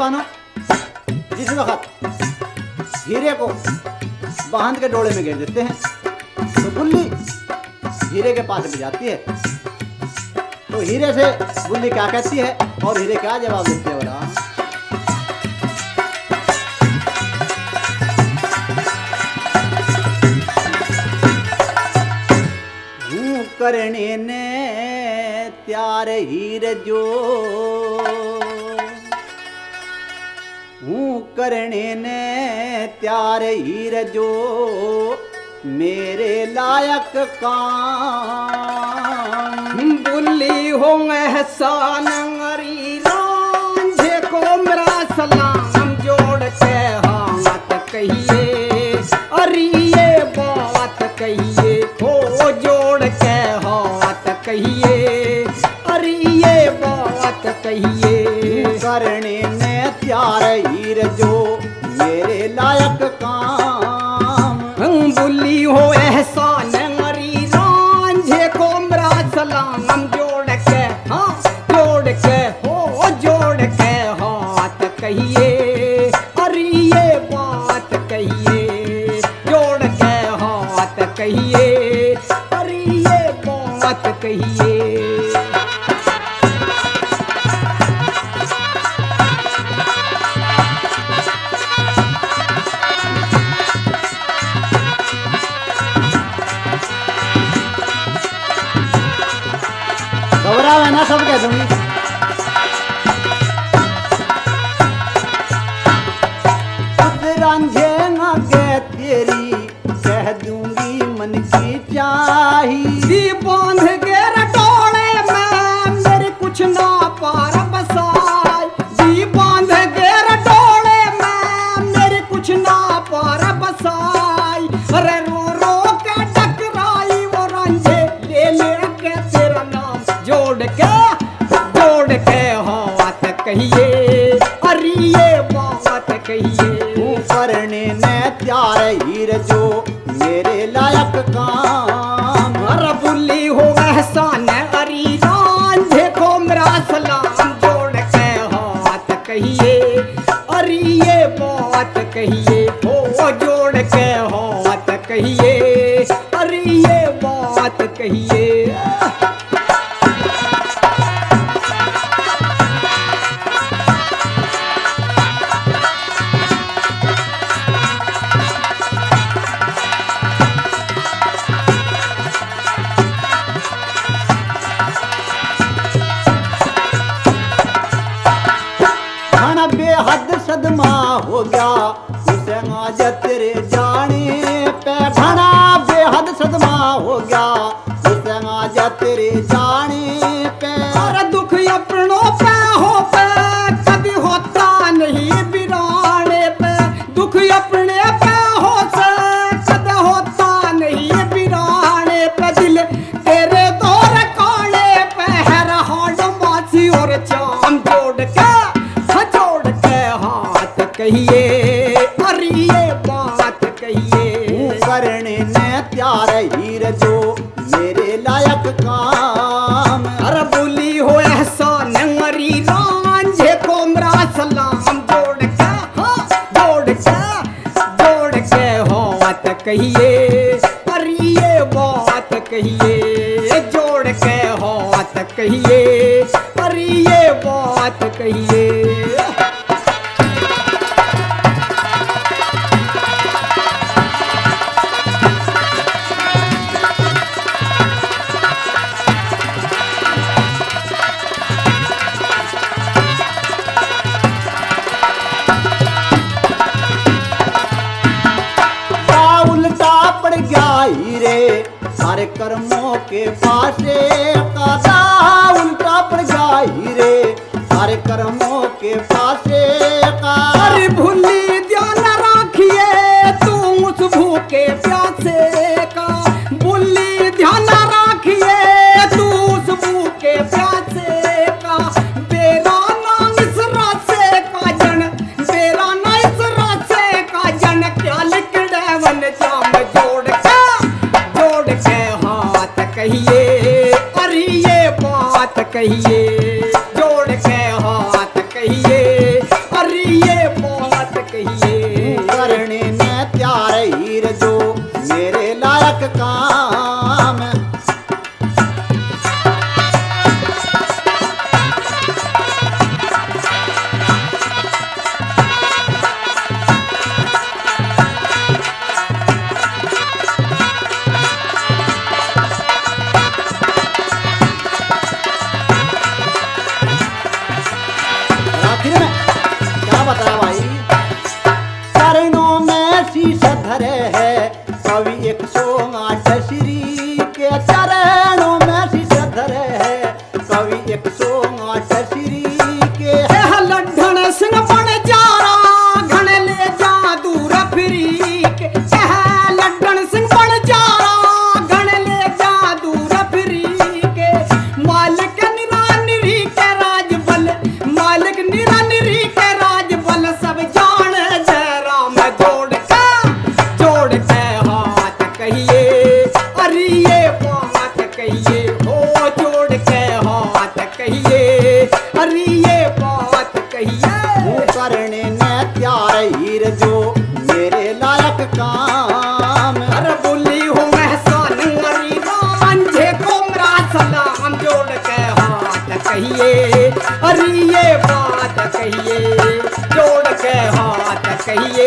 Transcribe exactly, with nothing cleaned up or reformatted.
बानो, जिस वक्त हीरे को बांध के डोले में घेर देते हैं तो गुल्ली हीरे के पास भी जाती है। तो हीरे से गुल्ली क्या कहती है और हीरे क्या जवाब देते हैं? बोला हूँ करने ने त्यार हीर जो, हूँ करने ने त्यार हीर जो, मेरे लायक काम। बुल्ली हो एहसान अरी रांझे को मेरा सलाम जोड़ के हाथ कहिए, अरे ये बात कहिए, हो जोड़ के हाथ कहिए, अरे ये बात कहिए। करने ने त्यार हीर जो, मेरे लायक काम। बुल्ली हो एहसान अरी रांझे को मेरा सलाम जोड़ के, हाँ जोड़ के, हो जोड़ के हाथ कहिए, अरे ये बात कहिए, जोड़ के हाथ कहिए, अरे ये बात कहिए। घबरावे ना, सब कह दूंगी। उस रांझे आगे तेरी कह दूंगी मन की चाही। दी बांध के रटोले में मेरे कुछ ना पार बसाई, दी बांध के रटोले में मेरे कुछ ना पार बसाई। अरे रो रो के टकराई वो रांझे ले लेके तेरा नाम जोड़ के, जोड़ के हाथ कहिए, अरे ये बात कहिए। हूँ करने ने त्यार हीर जो, मेरे लायक काम। अरे बुल्ली हो एहसान अरी रांझे को मेरा सलाम जोड़ के हाथ कहिए, अरे ये बात कहिए, हो जोड़ के हाथ कहिए, अरे ये बात कहिए। घना बेहद सदमा हो गया उसे आज तेरे जाने पे। घना बेहद सदमा हो गया उसे आज तेरे जाने पे। अरे दुख अपनों पे हो पे कभी होता नहीं बिराने पे, दुख अपने पे हो से कभी होता नहीं बिराने पे। दिल तेरे दौर काने पे है रहा मासी और चाम जोड़ के, जोड़ के हाथ कहिए, अरे ये बात कहिए। करने ने त्यार हीर जो, मेरे लायक काम। अरे बुली हो एहसान अरी रांझे को मेरा सलाम जोड़ के, हाँ जोड़ के, जोड़ के हाथ कहिए, अरे ये बात कहिए, जोड़ के हाथ कहिए, अरे ये बात कहिए। पड़ गया हीरे सारे कर्मों के पासे का। उल्टा पड़ गया हीरे सारे कर्मों के पासे का। अरे भूली ध्यान राखिए तू उस भूखे प्यासे का, भूली ध्यान राखिए तू उस भूखे प्यासे का। बेरा ना इस रास्ते का जन, बेरा ना इस रास्ते का जन, क्या लिखड़े वन जाम जोड़ के, जोड़ के हाथ कहिए, अरे ये बात कहिए, जोड़ के हाथ कहिए, अरे काम। अरे बुल्ली हूँ मैं सन मरी रांझे को मेरा सलाम जोड़ के हाथ कहिए, अरे ये बात कहिए, जोड़ के हाथ कहिए।